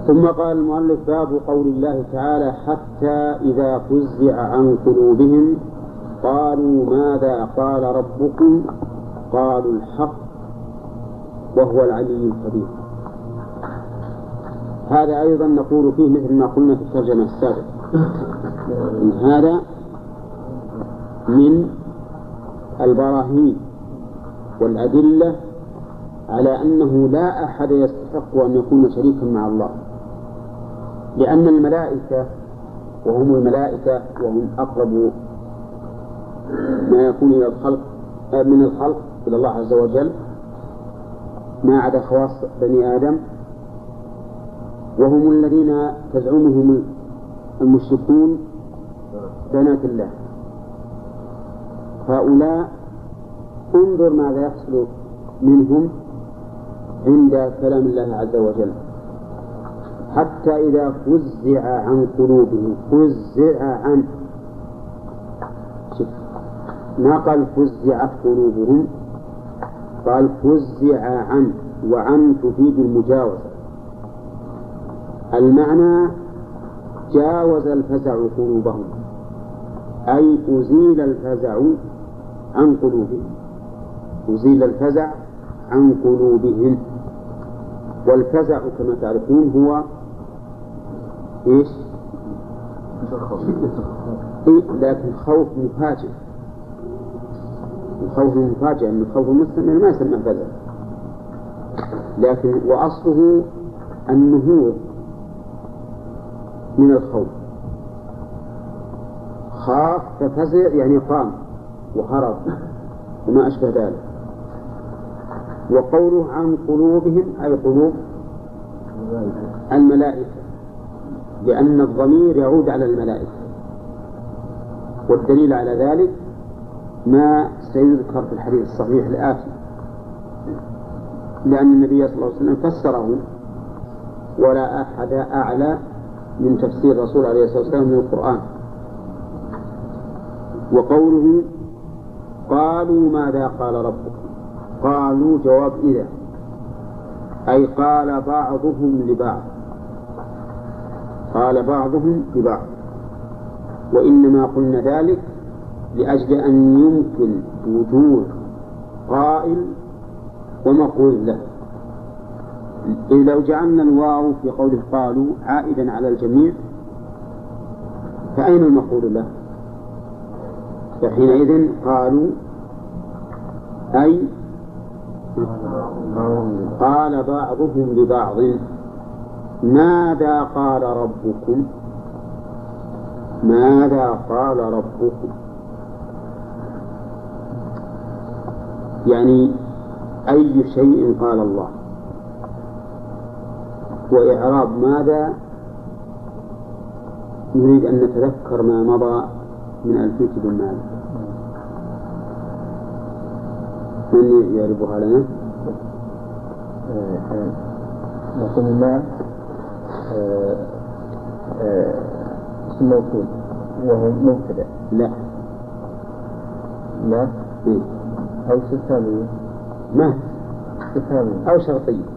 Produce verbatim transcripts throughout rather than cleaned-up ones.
ثم قال المؤلف: باب قول الله تعالى: حتى إذا فزع عن قلوبهم قالوا ماذا قال ربكم قالوا الحق وهو العلي الكبير. هذا أيضا نقول فيه مثل ما قلنا في الترجمة السابقة، إن هذا من البراهين والأدلة على أنه لا أحد يستحق أن يكون شريكا مع الله، لأن الملائكة وهم الملائكة وهم أقرب ما يكون إلى الخلق من الخلق إلى الله عز وجل ما عدا خواص بني آدم، وهم الذين تزعمهم المشركون بنات الله. هؤلاء انظر ماذا يحصل منهم عند كلام الله عز وجل: حتى إذا فزع عن قلوبهم. فزع عن، ما قال فزعت قلوبهم، قال فزع عن، وعن تفيد المجاوزة. المعنى جاوز الفزع قلوبهم، أي أزيل الفزع عن قلوبهم، أزيل الفزع عن قلوبهم. والفزع كما تعرفون هو إيش؟ إيه؟ لكن خوف مفاجئ. الخوف المفاجئ أن الخوف المستمر ما يسمى فزع، لكن وأصله النهوض من الخوف. خاف ففزع يعني قام وهرب وما أشبه ذلك. وقوله عن قلوبهم أي قلوب الملائكة، لأن الضمير يعود على الملائكة، والدليل على ذلك ما سيذكر في الحديث الصحيح الآتي، لأن النبي صلى الله عليه وسلم فسره، ولا أحد أعلى من تفسير الرسول عليه الصلاة والسلام من القرآن. وقوله قالوا ماذا قال ربك، قالوا جواب إذا، أي قال بعضهم لبعض، قال بعضهم لبعض. وإنما قلنا ذلك لأجل أن يمكن وجود قائل ومقول له. إذ لو جعلنا الواو في قوله قالوا عائدا على الجميع فأين المقول له؟ فحينئذ قالوا أي قال بعضهم لبعض ماذا قال ربكم، ماذا قال ربكم، يعني أي شيء قال الله. وإعراب ماذا نريد أن نتذكر ما مضى من ألفية بن مالك. من يعرفها لنا؟ نقول ما اسم موصول وهو مبتدأ. لا ما إيه؟ أو استفهامية. ما استفهامية أو شرطية.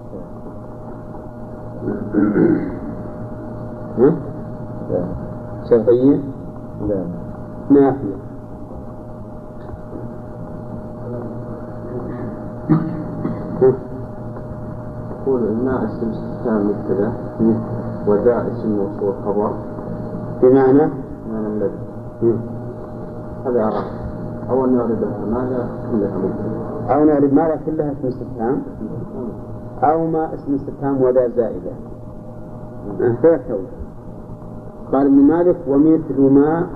ها؟ لا شرطية؟ لا نافية. يقول ما اسم استفهام مبتدأ وذا اسم موصول خبر بمعنى معنى الذي هذا عرف أو أن نعرضها ماذا كلها مبتدأ، أو نعرض ماذا كلها اسم استفهام، أو ما اسم استفهام وذا زائدة. ثلاث أوجه. قال ابن مالك ومثل ما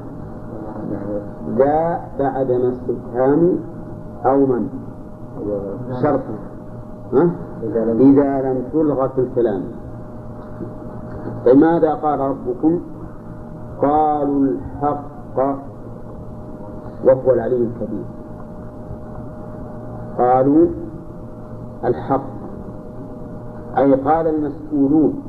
ذا بعد ما استفهام أو من شرط ها؟ إذا لم تلغى في الكلام. فماذا قال ربكم؟ قالوا الحق وهو العلي الكبير. قالوا الحق أي قال المسؤولون،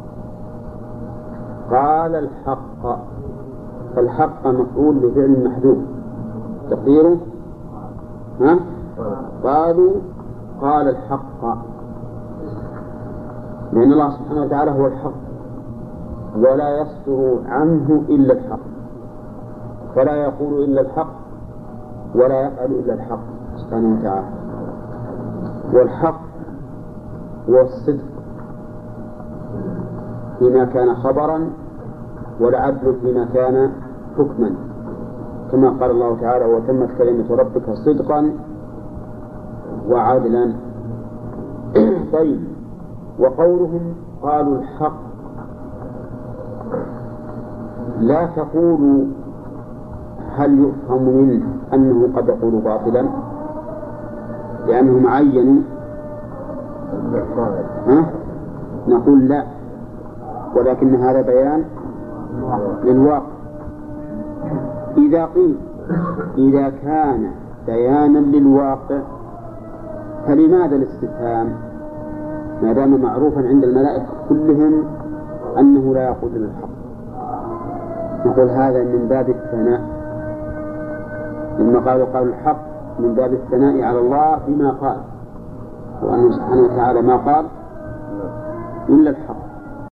قال الحق. فالحق مفعول بفعل محذوف تقديره ها؟ قالوا قال الحق. لأن الله سبحانه وتعالى هو الحق ولا يصدر عنه إلا الحق، فلا يقول إلا الحق ولا يفعل إلا الحق سبحانه وتعالى. والحق هو الصدق فيما كان خبرا والعدل فيما كان حكما، كما قال الله تعالى: وتمت كلمة ربك صدقا وعدلا. طيب، وقولهم قالوا الحق، لا تقولوا هل يفهم منه أنه قد يقول باطلا لأنهم عينوا، ها؟ نقول لا، ولكن هذا بيان للواقع. إذا قيل إذا كان بيانا للواقع فلماذا الاستفهام ما دام معروفا عند الملائكة كلهم أنه لا يقول إلا الحق؟ نقول هذا من باب الثناء، لما قالوا قالوا الحق من باب الثناء على الله بما قال، وأنه سبحانه وتعالى ما قال إلا الحق.